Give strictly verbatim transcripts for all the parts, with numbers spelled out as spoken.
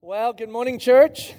Well, good morning, church.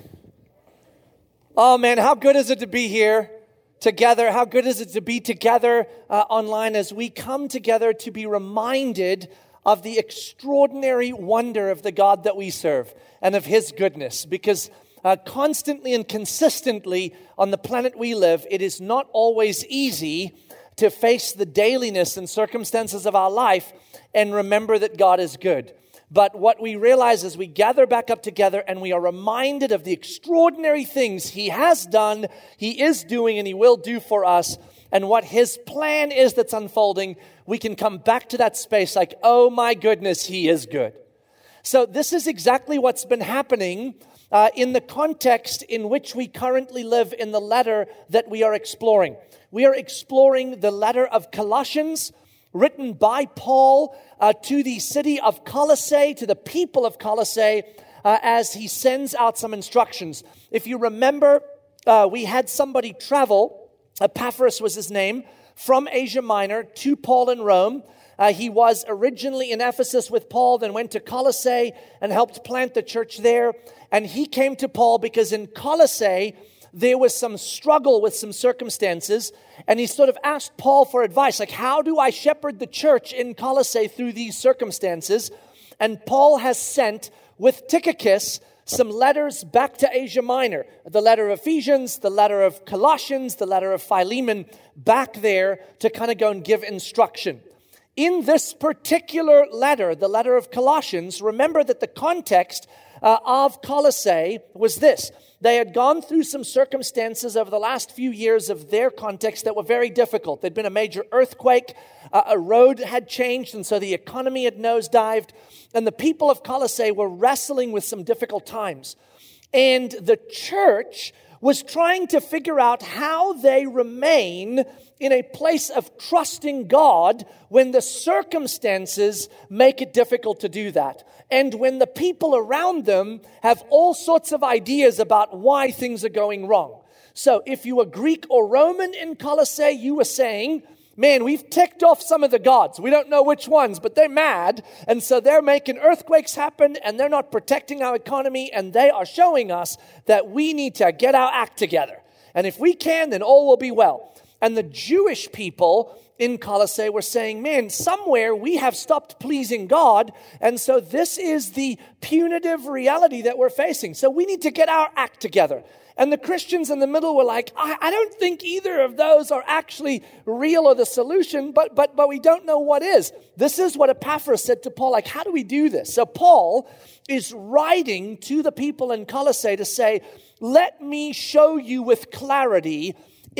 Oh, man, how good is it to be here together? How good is it to be together uh, online as we come together to be reminded of the extraordinary wonder of the God that we serve and of His goodness. Because uh, constantly and consistently on the planet we live, it is not always easy to face the dailiness and circumstances of our life and remember that God is good. But what we realize is we gather back up together and we are reminded of the extraordinary things He has done, He is doing, and He will do for us. And what His plan is that's unfolding, we can come back to that space like, oh my goodness, He is good. So this is exactly what's been happening uh, in the context in which we currently live in the letter that we are exploring. We are exploring the letter of Colossians, written by Paul uh, to the city of Colossae, to the people of Colossae, uh, as he sends out some instructions. If you remember, uh, we had somebody travel, Epaphras was his name, from Asia Minor to Paul in Rome. Uh, he was originally in Ephesus with Paul, then went to Colossae and helped plant the church there. And he came to Paul because in Colossae, there was some struggle with some circumstances, and he sort of asked Paul for advice, like, how do I shepherd the church in Colossae through these circumstances? And Paul has sent, with Tychicus, some letters back to Asia Minor. The letter of Ephesians, the letter of Colossians, the letter of Philemon, back there to kind of go and give instruction. In this particular letter, the letter of Colossians, remember that the context uh, of Colossae was this. They had gone through some circumstances over the last few years of their context that were very difficult. There'd been a major earthquake, uh, a road had changed, and so the economy had nosedived. And the people of Colossae were wrestling with some difficult times. And the church was trying to figure out how they remain in a place of trusting God when the circumstances make it difficult to do that. And when the people around them have all sorts of ideas about why things are going wrong. So if you were Greek or Roman in Colossae, you were saying, man, we've ticked off some of the gods. We don't know which ones, but they're mad. And so they're making earthquakes happen and they're not protecting our economy. And they are showing us that we need to get our act together. And if we can, then all will be well. And the Jewish people in Colossae were saying, man, somewhere we have stopped pleasing God. And so this is the punitive reality that we're facing. So we need to get our act together. And the Christians in the middle were like, I, I don't think either of those are actually real or the solution, but, but, but we don't know what is. This is what Epaphras said to Paul, like, how do we do this? So Paul is writing to the people in Colossae to say, let me show you with clarity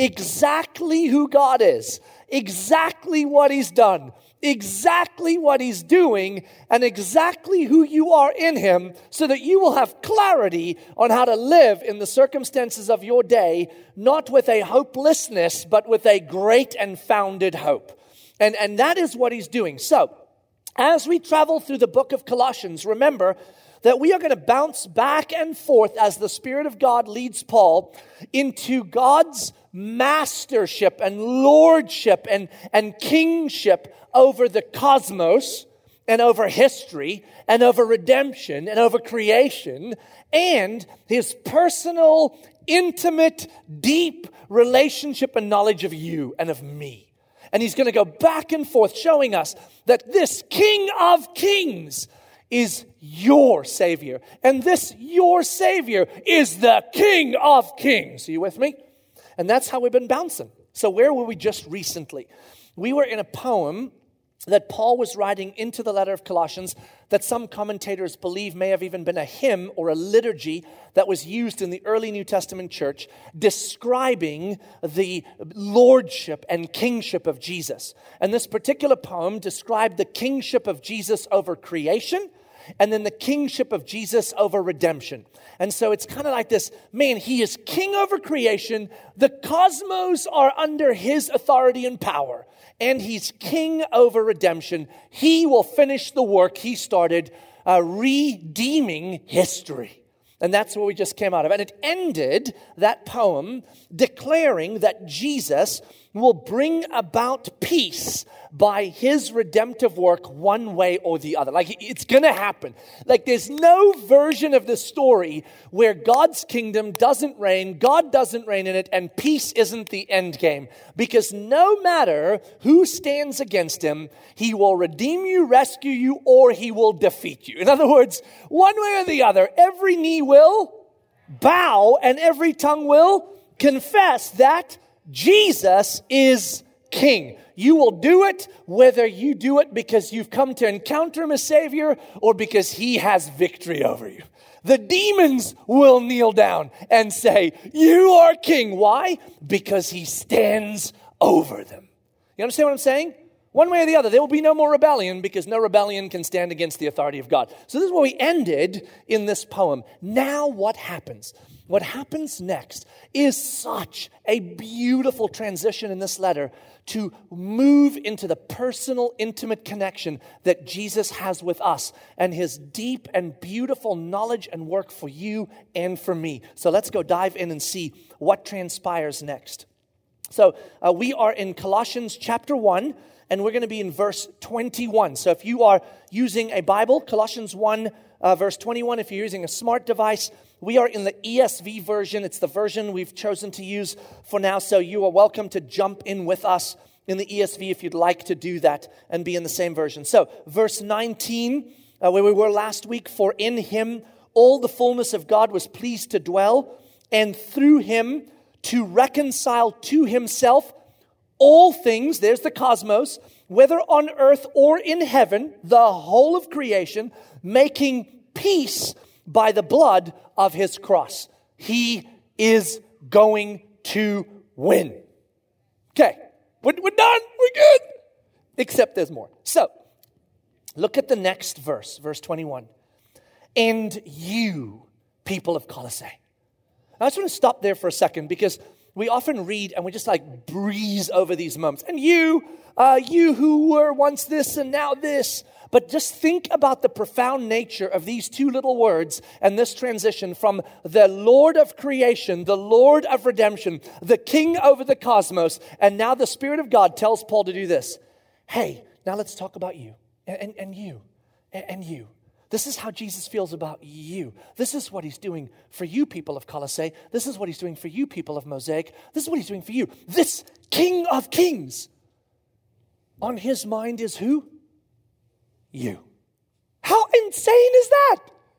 exactly who God is, exactly what He's done, exactly what He's doing, and exactly who you are in Him, so that you will have clarity on how to live in the circumstances of your day, not with a hopelessness, but with a great and founded hope. And, and that is what He's doing. So, as we travel through the book of Colossians, remember that we are going to bounce back and forth as the Spirit of God leads Paul into God's mastership and lordship and, and kingship over the cosmos and over history and over redemption and over creation, and His personal, intimate, deep relationship and knowledge of you and of me. And He's going to go back and forth showing us that this King of Kings is your Savior. And this your Savior is the King of Kings. Are you with me? And that's how we've been bouncing. So where were we just recently? We were in a poem that Paul was writing into the letter of Colossians that some commentators believe may have even been a hymn or a liturgy that was used in the early New Testament church describing the lordship and kingship of Jesus. And this particular poem described the kingship of Jesus over creation and then the kingship of Jesus over redemption. And so it's kind of like this, man, He is king over creation. The cosmos are under His authority and power. And He's king over redemption. He will finish the work He started, uh, redeeming history. And that's where we just came out of. And it ended, that poem, declaring that Jesus will bring about peace by his redemptive work one way or the other. Like, it's going to happen. Like, there's no version of the story where God's kingdom doesn't reign, God doesn't reign in it, and peace isn't the end game. Because no matter who stands against him, he will redeem you, rescue you, or he will defeat you. In other words, one way or the other, every knee will bow and every tongue will confess that Jesus is King. You will do it whether you do it because you've come to encounter him as Savior or because he has victory over you. The demons will kneel down and say, you are King. Why? Because he stands over them. You understand what I'm saying? One way or the other, there will be no more rebellion because no rebellion can stand against the authority of God. So this is where we ended in this poem. Now what happens? What happens next is such a beautiful transition in this letter to move into the personal, intimate connection that Jesus has with us and his deep and beautiful knowledge and work for you and for me. So let's go dive in and see what transpires next. So uh, we are in Colossians chapter one, and we're going to be in verse twenty-one. So if you are using a Bible, Colossians one, uh, verse twenty-one, if you're using a smart device, we are in the E S V version. It's the version we've chosen to use for now, so you are welcome to jump in with us in the E S V if you'd like to do that and be in the same version. So, verse nineteen, uh, where we were last week, for in him all the fullness of God was pleased to dwell, and through him to reconcile to himself all things, there's the cosmos, whether on earth or in heaven, the whole of creation, making peace by the blood of his cross. He is going to win. Okay, we're, we're done, we're good. Except there's more. So, look at the next verse, verse twenty-one. And you, people of Colossae. I just want to stop there for a second because we often read and we just like breeze over these moments. And you, uh, you who were once this and now this. But just think about the profound nature of these two little words and this transition from the Lord of creation, the Lord of redemption, the King over the cosmos, and now the Spirit of God tells Paul to do this. Hey, now let's talk about you and, and, and you and, and you. This is how Jesus feels about you. This is what he's doing for you, people of Colossae. This is what he's doing for you, people of Mosaic. This is what he's doing for you. This King of Kings. On his mind is who? You. How insane is that?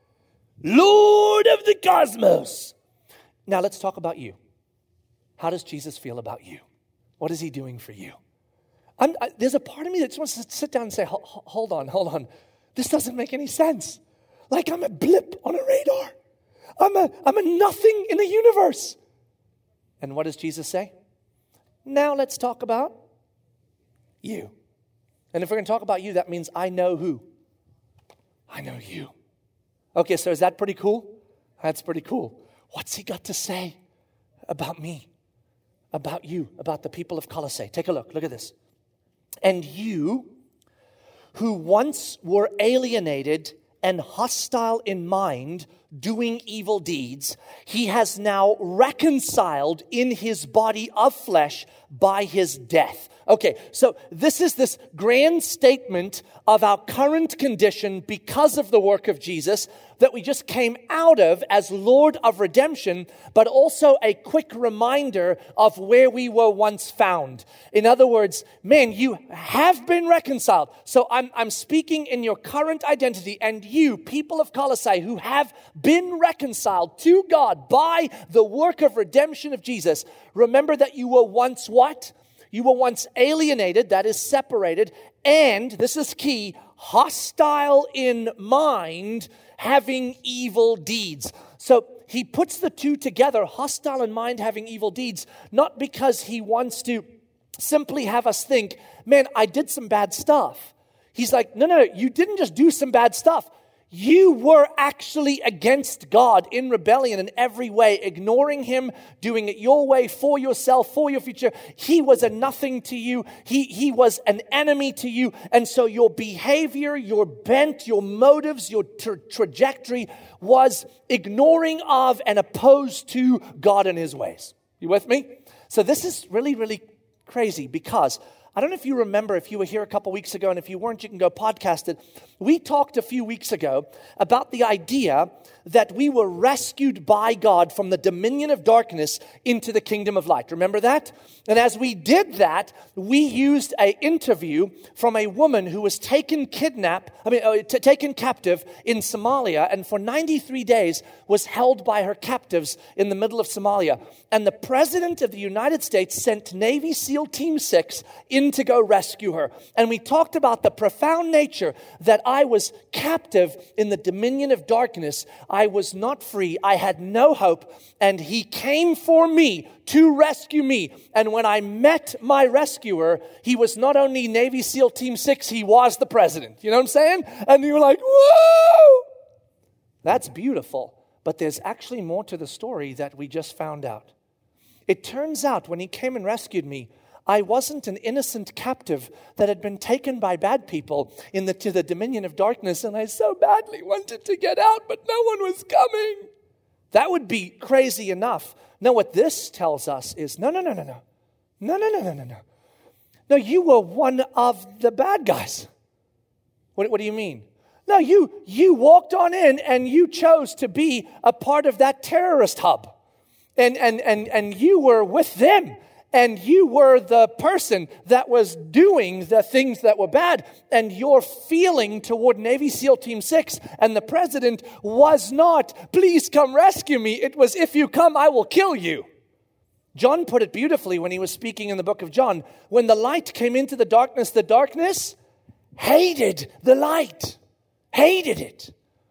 Lord of the cosmos. Now let's talk about you. How does Jesus feel about you? What is he doing for you? I'm, I, there's a part of me that just wants to sit down and say, hold on, hold on. This doesn't make any sense. Like I'm a blip on a radar. I'm a, I'm a nothing in the universe. And what does Jesus say? Now let's talk about you. And if we're going to talk about you, that means I know who? I know you. Okay, so is that pretty cool? That's pretty cool. What's he got to say about me? About you? About the people of Colossae? Take a look. Look at this. And you, who once were alienated and hostile in mind, doing evil deeds, he has now reconciled in his body of flesh by his death. Okay, so this is this grand statement of our current condition because of the work of Jesus that we just came out of as Lord of redemption, but also a quick reminder of where we were once found. In other words, man, you have been reconciled. So I'm, I'm speaking in your current identity, and you, people of Colossae, who have been reconciled to God by the work of redemption of Jesus, remember that you were once what? You were once alienated, that is separated, and, this is key, hostile in mind, having evil deeds. So he puts the two together, hostile in mind, having evil deeds, not because he wants to simply have us think, man, I did some bad stuff. He's like, no, no, no, you didn't just do some bad stuff. You were actually against God in rebellion in every way, ignoring him, doing it your way, for yourself, for your future. He was a nothing to you. He, he was an enemy to you. And so your behavior, your bent, your motives, your tra- trajectory was ignoring of and opposed to God and his ways. You with me? So this is really, really Crazy, because I don't know if you remember, if you were here a couple weeks ago, and if you weren't, you can go podcast it. We talked a few weeks ago about the idea that we were rescued by God from the dominion of darkness into the kingdom of light. Remember that? And as we did that, we used an interview from a woman who was taken kidnap, I mean, uh, t- taken captive in Somalia, and for ninety-three days was held by her captives in the middle of Somalia. And the President of the United States sent Navy SEAL Team six in to go rescue her. And we talked about the profound nature that I was captive in the dominion of darkness. I was not free. I had no hope. And he came for me to rescue me. And when I met my rescuer, he was not only Navy SEAL Team six, he was the president. You know what I'm saying? And you were like, whoa! That's beautiful. But there's actually more to the story that we just found out. It turns out when he came and rescued me, I wasn't an innocent captive that had been taken by bad people in the, to the dominion of darkness, and I so badly wanted to get out, but no one was coming. That would be crazy enough. No, what this tells us is, no, no, no, no, no. No, no, no, no, no, no. No, you were one of the bad guys. What, what do you mean? No, you, you walked on in and you chose to be a part of that terrorist hub. And, and, and, and you were with them. And you were the person that was doing the things that were bad. And your feeling toward Navy SEAL Team six and the president was not, please come rescue me. It was, if you come, I will kill you. John put it beautifully when he was speaking in the book of John. When the light came into the darkness, the darkness hated the light. Hated it.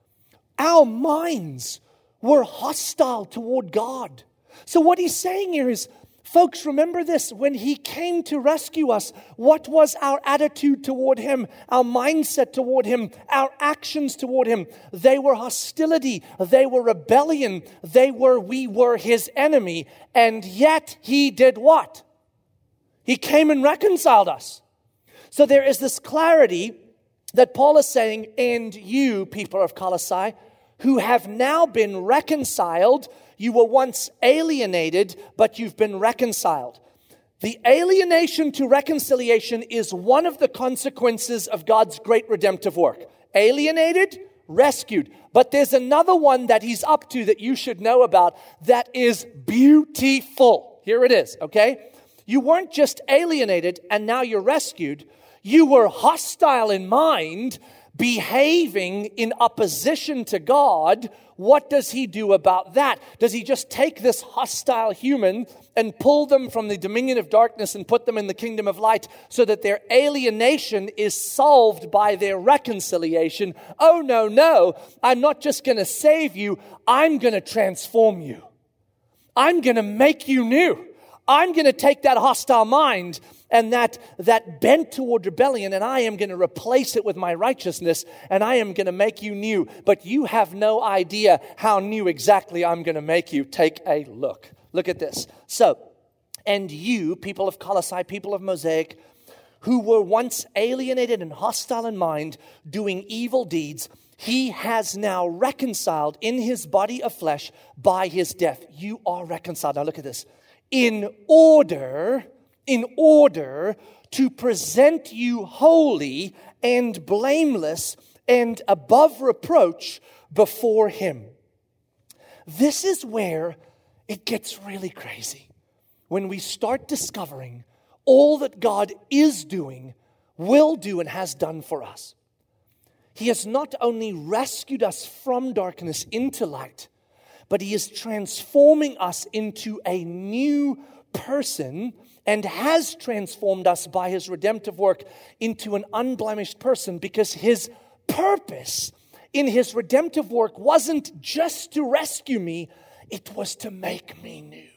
Our minds were hostile toward God. So what he's saying here is, folks, remember this. When he came to rescue us, what was our attitude toward him? Our mindset toward him? Our actions toward him? They were hostility. They were rebellion. They were, we were his enemy. And yet he did what? He came and reconciled us. So there is this clarity that Paul is saying, and you, people of Colossae, who have now been reconciled. You were once alienated, but you've been reconciled. The alienation to reconciliation is one of the consequences of God's great redemptive work. Alienated, rescued. But there's another one that he's up to that you should know about that is beautiful. Here it is, okay? You weren't just alienated and now you're rescued. You were hostile in mind, behaving in opposition to God. What does he do about that? Does he just take this hostile human and pull them from the dominion of darkness and put them in the kingdom of light so that their alienation is solved by their reconciliation? Oh, no, no. I'm not just going to save you. I'm going to transform you. I'm going to make you new. I'm going to take that hostile mind and that, that bent toward rebellion, and I am going to replace it with my righteousness, and I am going to make you new. But you have no idea how new exactly I'm going to make you. Take a look. Look at this. So, and you, people of Colossae, people of Mosaic, who were once alienated and hostile in mind, doing evil deeds, he has now reconciled in his body of flesh by his death. You are reconciled. Now look at this. In order... in order to present you holy and blameless and above reproach before him. This is where it gets really crazy. When we start discovering all that God is doing, will do, and has done for us. He has not only rescued us from darkness into light, but he is transforming us into a new person, and has transformed us by his redemptive work into an unblemished person, because his purpose in his redemptive work wasn't just to rescue me, it was to make me new.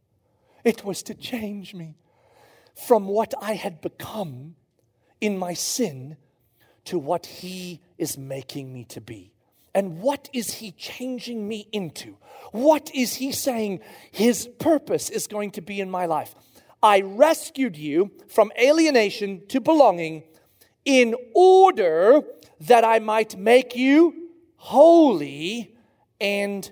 It was to change me from what I had become in my sin to what he is making me to be. And what is he changing me into? What is he saying his purpose is going to be in my life? I rescued you from alienation to belonging in order that I might make you holy and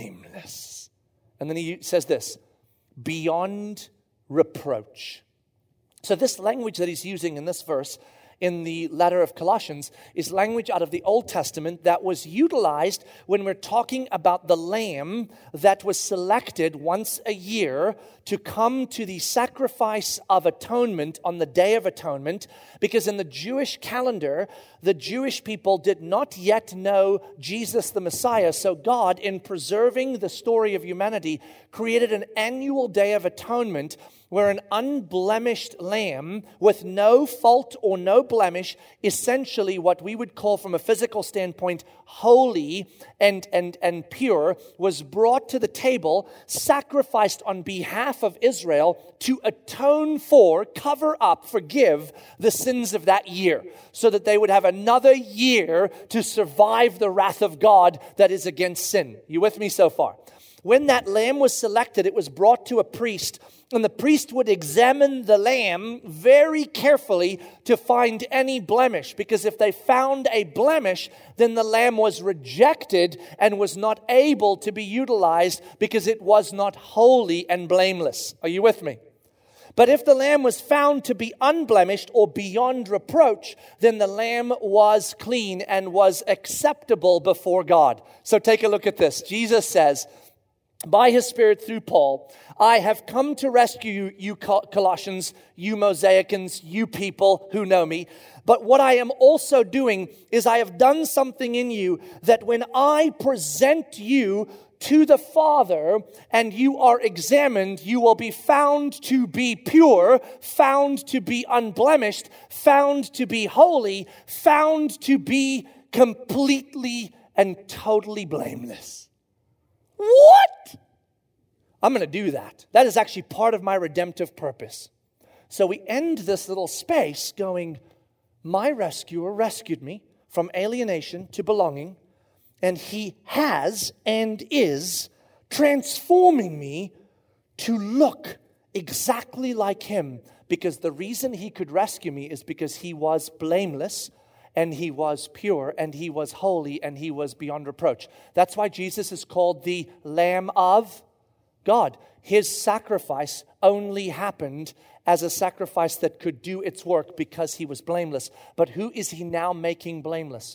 blameless. And then he says this, beyond reproach. So this language that he's using in this verse in the letter of Colossians is language out of the Old Testament that was utilized when we're talking about the lamb that was selected once a year to come to the sacrifice of atonement on the Day of Atonement, because in the Jewish calendar, the Jewish people did not yet know Jesus the Messiah. So God, in preserving the story of humanity, created an annual Day of Atonement where an unblemished lamb with no fault or no blemish, essentially what we would call from a physical standpoint holy and, and, and pure, was brought to the table, sacrificed on behalf of Israel to atone for, cover up, forgive the sins of that year, so that they would have another year to survive the wrath of God that is against sin. You with me so far? When that lamb was selected, it was brought to a priest, and the priest would examine the lamb very carefully to find any blemish, because if they found a blemish, then the lamb was rejected and was not able to be utilized because it was not holy and blameless. Are you with me? But if the lamb was found to be unblemished or beyond reproach, then the lamb was clean and was acceptable before God. So take a look at this. Jesus says, by his Spirit through Paul, I have come to rescue you, you Colossians, you Mosaicans, you people who know me. But what I am also doing is I have done something in you that when I present you to the Father and you are examined, you will be found to be pure, found to be unblemished, found to be holy, found to be completely and totally blameless. What? I'm going to do that. That is actually part of my redemptive purpose. So we end this little space going, my rescuer rescued me from alienation to belonging, and he has and is transforming me to look exactly like him, because the reason he could rescue me is because he was blameless, and he was pure, and he was holy, and he was beyond reproach. That's why Jesus is called the Lamb of God. His sacrifice only happened as a sacrifice that could do its work because he was blameless. But who is he now making blameless?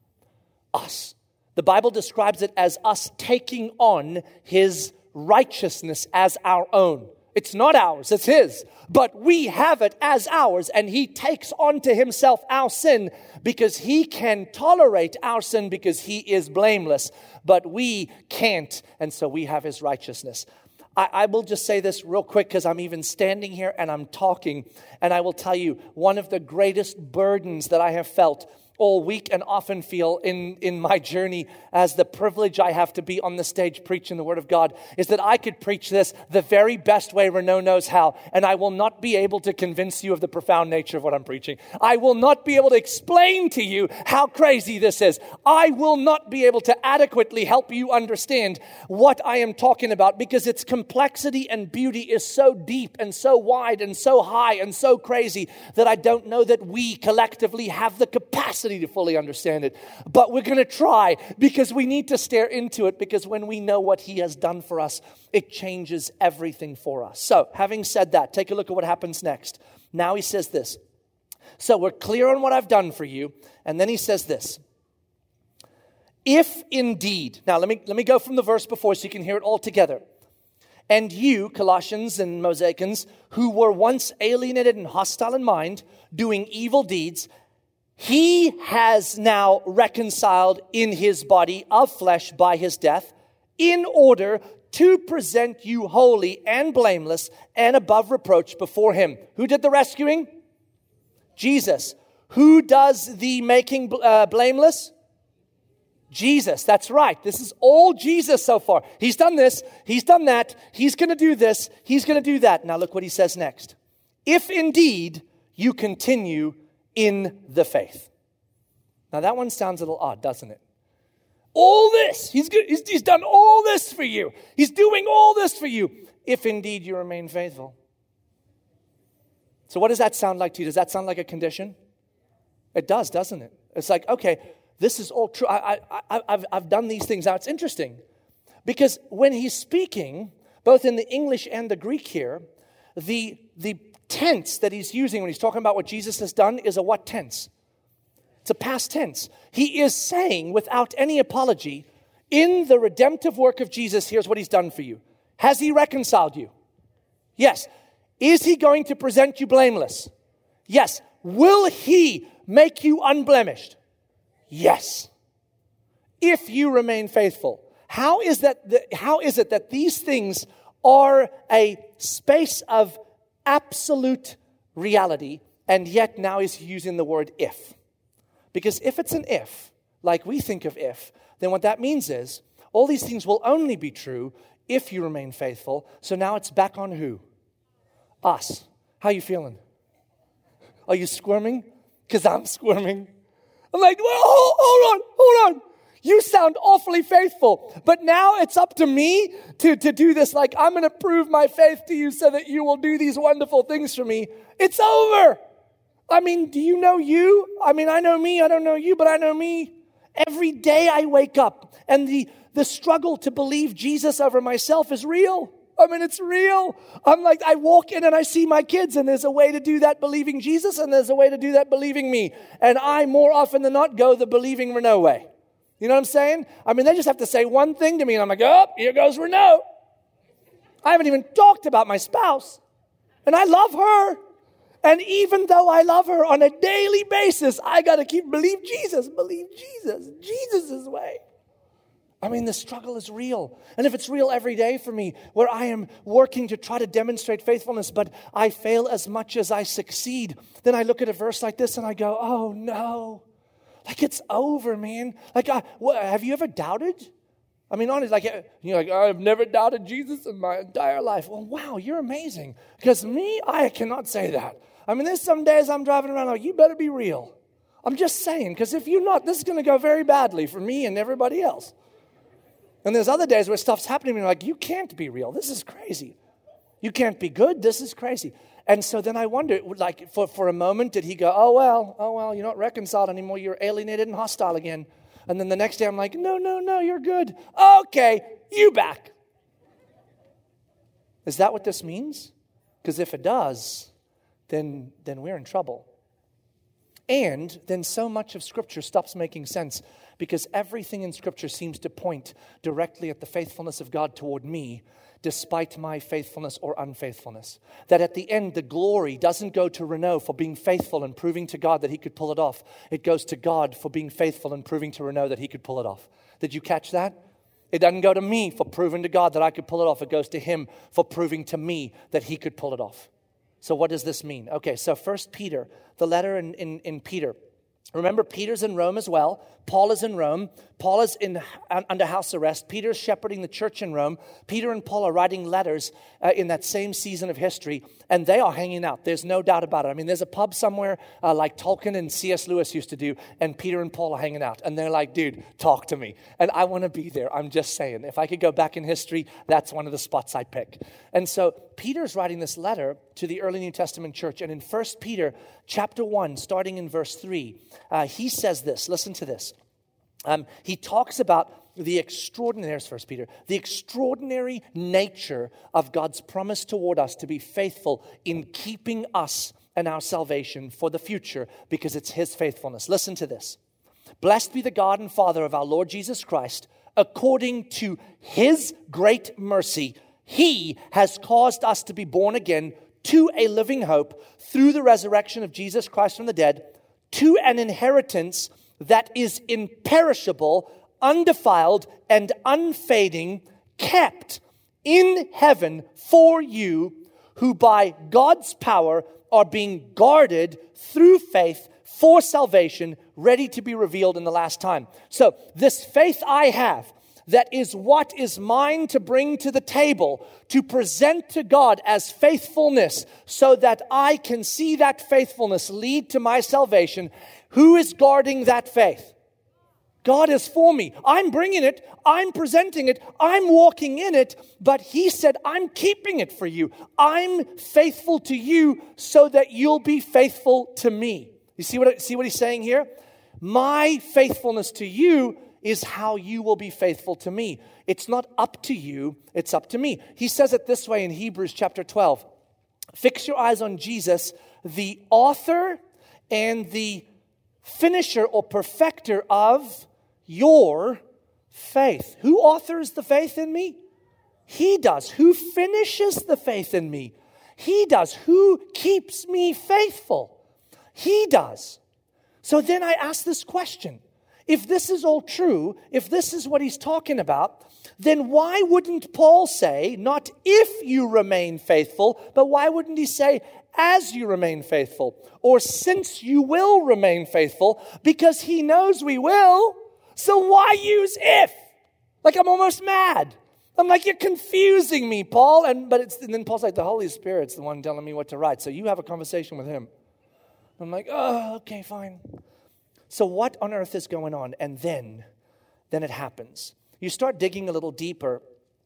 Us. The Bible describes it as us taking on his righteousness as our own. It's not ours, it's his. But we have it as ours, and he takes onto himself our sin because he can tolerate our sin because he is blameless. But we can't, and so we have his righteousness. I, I will just say this real quick because I'm even standing here and I'm talking, and I will tell you, one of the greatest burdens that I have felt all week and often feel in, in my journey as the privilege I have to be on the stage preaching the Word of God is that I could preach this the very best way Renault knows how, and I will not be able to convince you of the profound nature of what I'm preaching. I will not be able to explain to you how crazy this is. I will not be able to adequately help you understand what I am talking about because its complexity and beauty is so deep and so wide and so high and so crazy that I don't know that we collectively have the capacity to fully understand it. But we're going to try because we need to stare into it, because when we know what he has done for us, it changes everything for us. So, having said that, take a look at what happens next. Now he says this. So we're clear on what I've done for you. And then he says this. If indeed, now let me, let me go from the verse before so you can hear it all together. And you, Colossians and Mosaicans, who were once alienated and hostile in mind, doing evil deeds, he has now reconciled in his body of flesh by his death, in order to present you holy and blameless and above reproach before him. Who did the rescuing? Jesus. Who does the making uh, blameless? Jesus. That's right. This is all Jesus so far. He's done this. He's done that. He's going to do this. He's going to do that. Now look what he says next. If indeed you continue in the faith. Now that one sounds a little odd, doesn't it? All this, he's, good, he's, he's done all this for you. He's doing all this for you, if indeed you remain faithful. So what does that sound like to you? Does that sound like a condition? It does, doesn't it? It's like, okay, this is all true. I, I, I, I've, I've done these things. Now it's interesting because when he's speaking, both in the English and the Greek here, the, the tense that he's using when he's talking about what Jesus has done is a what tense? It's a past tense. He is saying without any apology, in the redemptive work of Jesus, here's what he's done for you. Has he reconciled you? Yes. Is he going to present you blameless? Yes. Will he make you unblemished? Yes. If you remain faithful. How is that? The, how is it that these things are a space of absolute reality, and yet now he's using the word if? Because if it's an if, like we think of if, then what that means is all these things will only be true if you remain faithful. So now it's back on who? Us. How you feeling? Are you squirming? Because I'm squirming. I'm like, well, hold, hold on, hold on. You sound awfully faithful. But now it's up to me to, to do this. Like, I'm going to prove my faith to you so that you will do these wonderful things for me. It's over. I mean, do you know you? I mean, I know me. I don't know you, but I know me. Every day I wake up and the, the struggle to believe Jesus over myself is real. I mean, it's real. I'm like, I walk in and I see my kids, and there's a way to do that believing Jesus, and there's a way to do that believing me. And I, more often than not, go the believing Renault way. You know what I'm saying? I mean, they just have to say one thing to me, and I'm like, oh, here goes Renault. I haven't even talked about my spouse, and I love her. And even though I love her on a daily basis, I got to keep believe Jesus, believe Jesus, Jesus' way. I mean, the struggle is real. And if it's real every day for me, where I am working to try to demonstrate faithfulness, but I fail as much as I succeed, then I look at a verse like this and I go, oh no, like it's over, man. Like, I, what, have you ever doubted? I mean, honestly, like, you're like, I've never doubted Jesus in my entire life. Well, wow, you're amazing. Because me, I cannot say that. I mean, there's some days I'm driving around like, you better be real. I'm just saying, because if you're not, this is going to go very badly for me and everybody else. And there's other days where stuff's happening and you're like, you can't be real. This is crazy. You can't be good. This is crazy. And so then I wonder, like, for, for a moment, did he go, oh, well, oh, well, you're not reconciled anymore. You're alienated and hostile again. And then the next day I'm like, no, no, no, you're good. Okay, you back. Is that what this means? Because if it does, then, then we're in trouble. And then so much of Scripture stops making sense, because everything in Scripture seems to point directly at the faithfulness of God toward me, despite my faithfulness or unfaithfulness. That at the end, the glory doesn't go to Renault for being faithful and proving to God that he could pull it off. It goes to God for being faithful and proving to Renault that he could pull it off. Did you catch that? It doesn't go to me for proving to God that I could pull it off. It goes to him for proving to me that he could pull it off. So what does this mean? Okay, so First Peter, the letter in, in, in Peter. Remember, Peter's in Rome as well. Paul is in Rome. Paul is in under house arrest. Peter's shepherding the church in Rome. Peter and Paul are writing letters uh, in that same season of history, and they are hanging out. There's no doubt about it. I mean, there's a pub somewhere uh, like Tolkien and C S Lewis used to do, and Peter and Paul are hanging out, and they're like, dude, talk to me. And I want to be there. I'm just saying. If I could go back in history, that's one of the spots I'd pick. And so Peter's writing this letter to the early New Testament church, and in First Peter chapter one, starting in verse three, uh, he says this. Listen to this. Um, he talks about the extraordinary, there's First Peter, the extraordinary nature of God's promise toward us to be faithful in keeping us and our salvation for the future, because it's his faithfulness. Listen to this. Blessed be the God and Father of our Lord Jesus Christ. According to his great mercy, he has caused us to be born again to a living hope through the resurrection of Jesus Christ from the dead, to an inheritance that is imperishable, undefiled, and unfading, kept in heaven for you, who by God's power are being guarded through faith for salvation, ready to be revealed in the last time. So this faith I have, that is what is mine to bring to the table, to present to God as faithfulness, so that I can see that faithfulness lead to my salvation. Who is guarding that faith? God is for me. I'm bringing it. I'm presenting it. I'm walking in it. But he said, I'm keeping it for you. I'm faithful to you so that you'll be faithful to me. You see what, see what he's saying here? My faithfulness to you is how you will be faithful to me. It's not up to you. It's up to me. He says it this way in Hebrews chapter twelve. Fix your eyes on Jesus, the author and the finisher or perfecter of your faith. Who authors the faith in me? He does. Who finishes the faith in me? He does. Who keeps me faithful? He does. So then I ask this question. If this is all true, if this is what he's talking about, then why wouldn't Paul say, not if you remain faithful, but why wouldn't he say, as you remain faithful, or since you will remain faithful, because he knows we will, so why use if? Like, I'm almost mad. I'm like, you're confusing me, Paul. And but it's and then Paul's like, the Holy Spirit's the one telling me what to write, so you have a conversation with him. I'm like, oh, okay, fine. So what on earth is going on? And then, then it happens. You start digging a little deeper,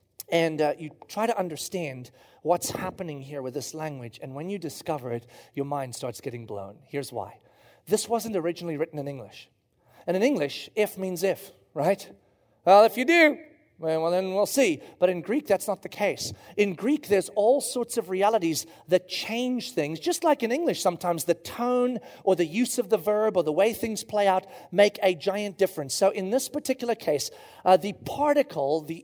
and uh, you try to understand what's happening here with this language. And when you discover it, your mind starts getting blown. Here's why. This wasn't originally written in English. And in English, if means if, right? Well, if you do, well, then we'll see. But in Greek, that's not the case. In Greek, there's all sorts of realities that change things. Just like in English, sometimes the tone or the use of the verb or the way things play out make a giant difference. So in this particular case, uh, the particle, the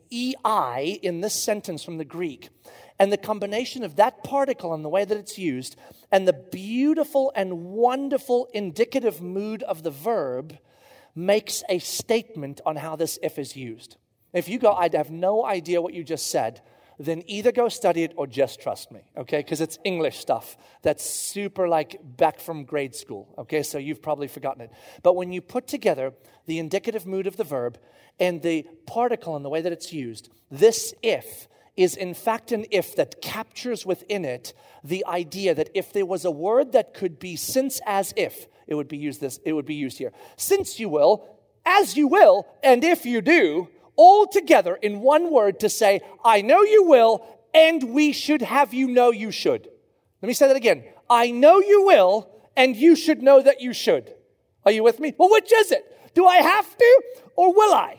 ei in this sentence from the Greek, and the combination of that particle and the way that it's used, and the beautiful and wonderful indicative mood of the verb makes a statement on how this if is used. If you go, I have no idea what you just said, then either go study it or just trust me, okay? Because it's English stuff that's super like back from grade school, okay? So you've probably forgotten it. But when you put together the indicative mood of the verb and the particle and the way that it's used, this if is in fact an if that captures within it the idea that if there was a word that could be since as if, it would be used this, it would be used here. Since you will, as you will, and if you do, all together in one word to say, I know you will, and we should have you know you should. Let me say that again. I know you will, and you should know that you should. Are you with me? Well, which is it? Do I have to, or will I?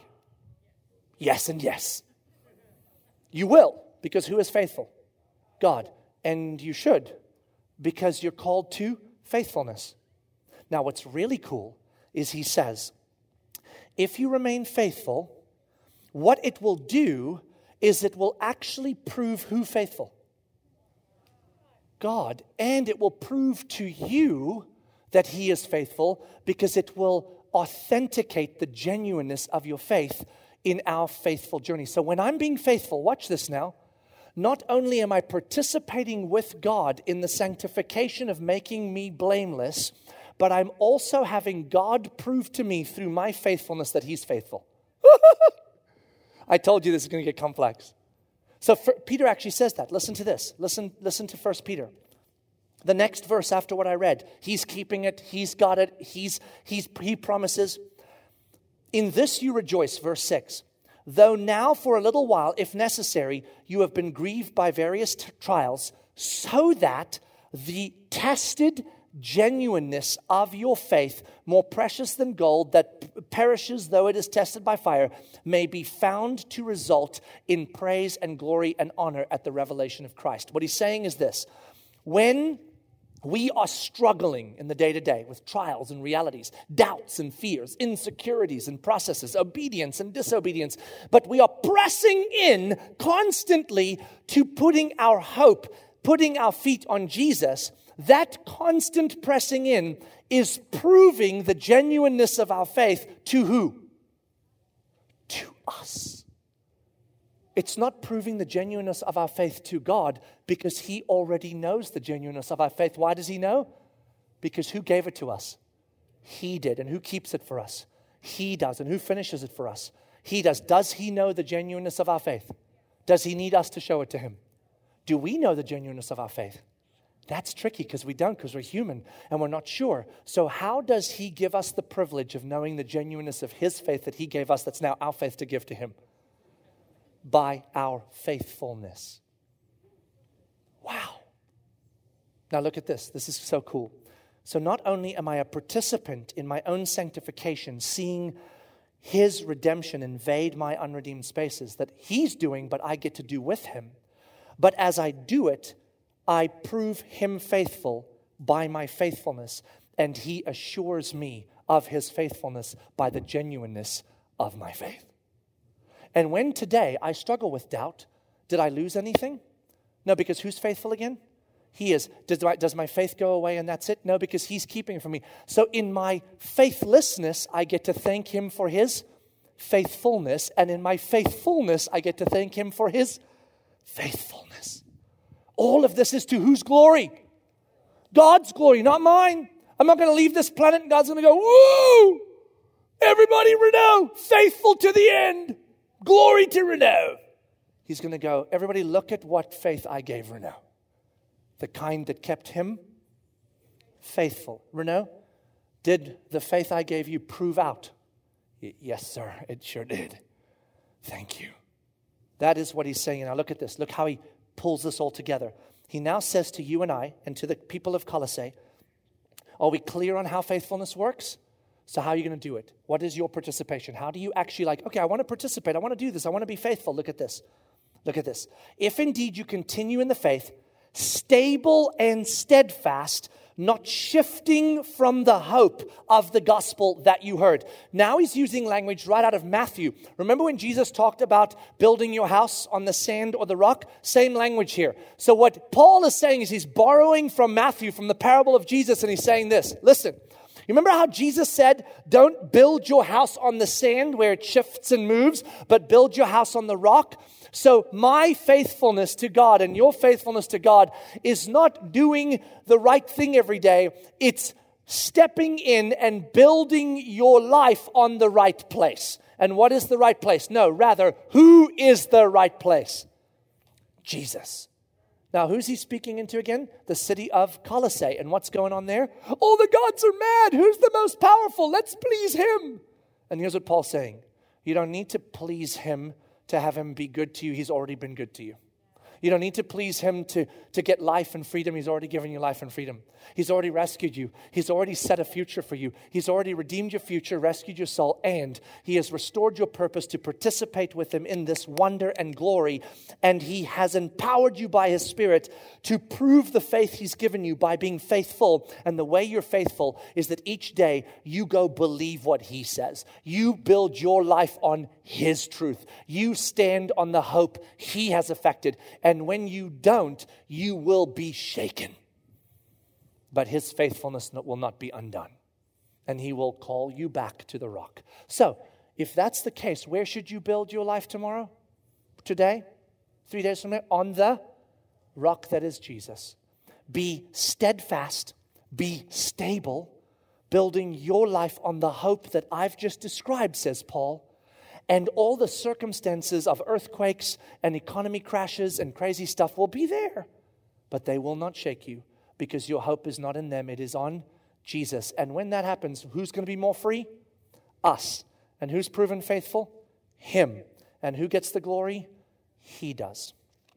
Yes and yes. You will, because who is faithful? God. And you should, because you're called to faithfulness. Now, what's really cool is he says, if you remain faithful, what it will do is it will actually prove who faithful? God. And it will prove to you that he is faithful because it will authenticate the genuineness of your faith in our faithful journey. So when I'm being faithful, watch this now, not only am I participating with God in the sanctification of making me blameless, but I'm also having God prove to me through my faithfulness that he's faithful. I told you this is going to get complex. So for, Peter actually says that. Listen to this. Listen, listen to First Peter. The next verse after what I read. He's keeping it. He's got it. He's, he's, he promises. In this you rejoice, verse six. Though now for a little while, if necessary, you have been grieved by various t- trials, so that the tested genuineness of your faith, more precious than gold that p- perishes though it is tested by fire, may be found to result in praise and glory and honor at the revelation of Christ. What he's saying is this: when we are struggling in the day-to-day with trials and realities, doubts and fears, insecurities and processes, obedience and disobedience, but we are pressing in constantly to putting our hope, putting our feet on Jesus, that constant pressing in is proving the genuineness of our faith to who? To us. It's not proving the genuineness of our faith to God because he already knows the genuineness of our faith. Why does he know? Because who gave it to us? He did. And who keeps it for us? He does. And who finishes it for us? He does. Does he know the genuineness of our faith? Does he need us to show it to him? Do we know the genuineness of our faith? That's tricky because we don't, because we're human and we're not sure. So how does he give us the privilege of knowing the genuineness of his faith that he gave us that's now our faith to give to him? By our faithfulness. Wow. Now look at this. This is so cool. So not only am I a participant in my own sanctification, seeing his redemption invade my unredeemed spaces that he's doing, but I get to do with him. But as I do it, I prove him faithful by my faithfulness, and he assures me of his faithfulness by the genuineness of my faith. And when today I struggle with doubt, did I lose anything? No, because who's faithful again? He is. Does my, does my faith go away and that's it? No, because he's keeping it from me. So in my faithlessness, I get to thank him for his faithfulness. And in my faithfulness, I get to thank him for his faithfulness. All of this is to whose glory? God's glory, not mine. I'm not going to leave this planet and God's going to go, woo! Everybody Renault, faithful to the end. Glory to Renault. He's going to go, everybody look at what faith I gave Renault. The kind that kept him faithful. Renault, did the faith I gave you prove out? Y- yes, sir, it sure did. Thank you. That is what he's saying. Now look at this. Look how he pulls this all together. He now says to you and I and to the people of Colossae, are we clear on how faithfulness works? So how are you going to do it? What is your participation? How do you actually like, okay, I want to participate. I want to do this. I want to be faithful. Look at this. Look at this. If indeed you continue in the faith, stable and steadfast, not shifting from the hope of the gospel that you heard. Now he's using language right out of Matthew. Remember when Jesus talked about building your house on the sand or the rock? Same language here. So what Paul is saying is he's borrowing from Matthew, from the parable of Jesus, and he's saying this. Listen, you remember how Jesus said, don't build your house on the sand where it shifts and moves, but build your house on the rock? So my faithfulness to God and your faithfulness to God is not doing the right thing every day. It's stepping in and building your life on the right place. And what is the right place? No, rather, who is the right place? Jesus. Now, who's he speaking into again? The city of Colossae. And what's going on there? All the gods are mad. Who's the most powerful? Let's please him. And here's what Paul's saying. You don't need to please him to have him be good to you. He's already been good to you. You don't need to please him to, to get life and freedom. He's already given you life and freedom. He's already rescued you. He's already set a future for you. He's already redeemed your future, rescued your soul, and he has restored your purpose to participate with him in this wonder and glory. And he has empowered you by his Spirit to prove the faith he's given you by being faithful. And the way you're faithful is that each day you go believe what he says. You build your life on his truth. You stand on the hope he has effected. And when you don't, you will be shaken. But his faithfulness will not be undone. And he will call you back to the rock. So, if that's the case, where should you build your life tomorrow? Today? Three days from now? On the rock that is Jesus. Be steadfast. Be stable. Building your life on the hope that I've just described, says Paul. And all the circumstances of earthquakes and economy crashes and crazy stuff will be there. But they will not shake you because your hope is not in them. It is on Jesus. And when that happens, who's going to be more free? Us. And who's proven faithful? Him. And who gets the glory? He does.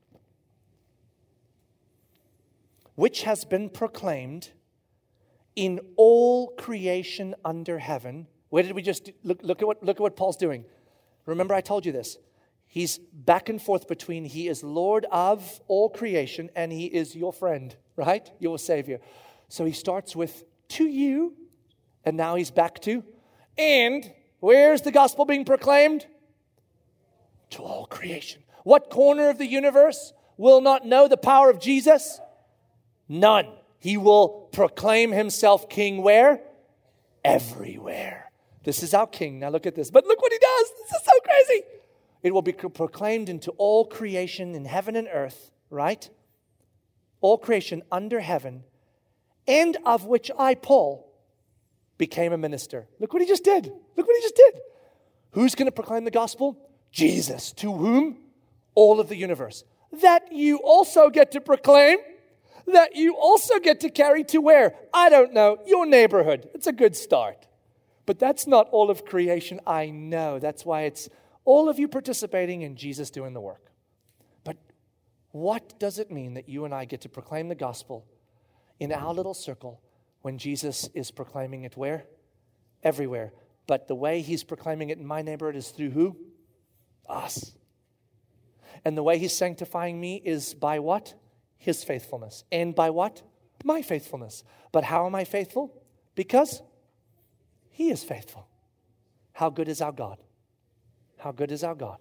Which has been proclaimed in all creation under heaven. Where did we just look? Look at what look at what Paul's doing. Remember, I told you this. He's back and forth between he is Lord of all creation and he is your friend, right? Your Savior. So he starts with to you, and now he's back to, and where's the gospel being proclaimed? To all creation. What corner of the universe will not know the power of Jesus? None. He will proclaim himself king where? Everywhere. This is our king. Now look at this. But look what he does. This is so crazy. It will be proclaimed into all creation in heaven and earth, right? All creation under heaven, and of which I, Paul, became a minister. Look what he just did. Look what he just did. Who's going to proclaim the gospel? Jesus. To whom? All of the universe. That you also get to proclaim. That you also get to carry to where? I don't know. Your neighborhood. It's a good start. But that's not all of creation. I know. That's why it's all of you participating in Jesus doing the work. But what does it mean that you and I get to proclaim the gospel in our little circle when Jesus is proclaiming it where? Everywhere. But the way he's proclaiming it in my neighborhood is through who? Us. And the way he's sanctifying me is by what? his faithfulness. And by what? My faithfulness. But how am I faithful? Because he is faithful. How good is our God? How good is our God?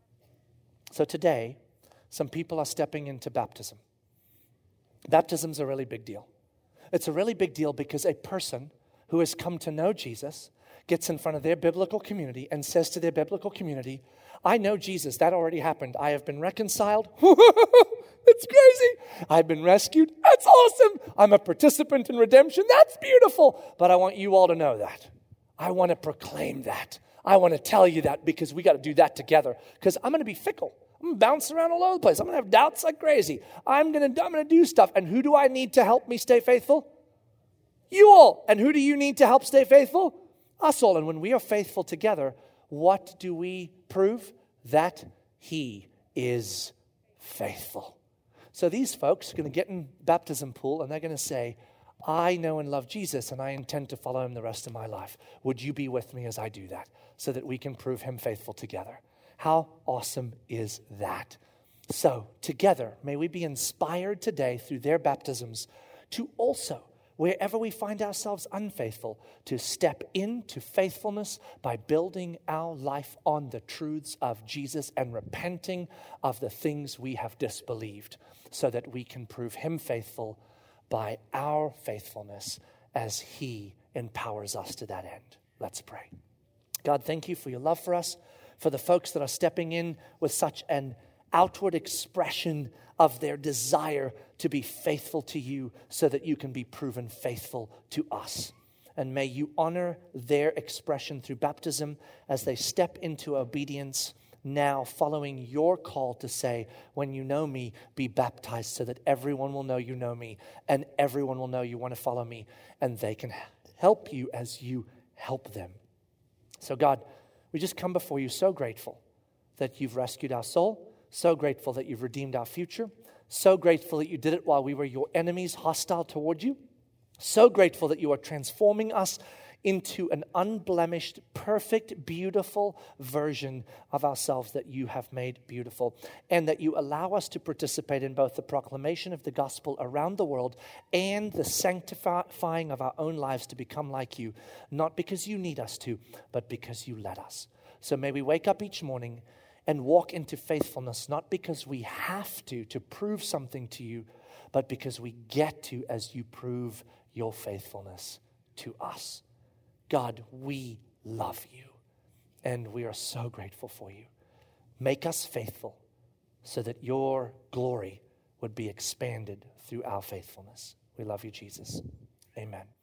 So today, some people are stepping into baptism. Baptism's a really big deal. It's a really big deal because a person who has come to know Jesus gets in front of their biblical community and says to their biblical community, I know Jesus. That already happened. I have been reconciled. It's crazy. I've been rescued. That's awesome. I'm a participant in redemption. That's beautiful. But I want you all to know that. I want to proclaim that. I want to tell you that because we got to do that together. Because I'm going to be fickle. I'm going to bounce around all over the place. I'm going to have doubts like crazy. I'm going to, I'm going to do stuff. And who do I need to help me stay faithful? You all. And who do you need to help stay faithful? Us all. And when we are faithful together, what do we prove? That he is faithful. So these folks are going to get in baptism pool and they're going to say, I know and love Jesus and I intend to follow him the rest of my life. Would you be with me as I do that so that we can prove him faithful together? How awesome is that? So together, may we be inspired today through their baptisms to also, wherever we find ourselves unfaithful, to step into faithfulness by building our life on the truths of Jesus and repenting of the things we have disbelieved so that we can prove him faithful by our faithfulness as he empowers us to that end. Let's pray. God, thank you for your love for us, for the folks that are stepping in with such an outward expression of their desire to be faithful to you so that you can be proven faithful to us. And may you honor their expression through baptism as they step into obedience now, following your call to say, when you know me, be baptized so that everyone will know you know me and everyone will know you want to follow me and they can help you as you help them. So God, we just come before you so grateful that you've rescued our soul, so grateful that you've redeemed our future, so grateful that you did it while we were your enemies, hostile toward you, so grateful that you are transforming us into an unblemished, perfect, beautiful version of ourselves that you have made beautiful, and that you allow us to participate in both the proclamation of the gospel around the world and the sanctifying of our own lives to become like you, not because you need us to, but because you let us. So may we wake up each morning and walk into faithfulness, not because we have to, to prove something to you, but because we get to as you prove your faithfulness to us. God, we love you, and we are so grateful for you. Make us faithful so that your glory would be expanded through our faithfulness. We love you, Jesus. Amen.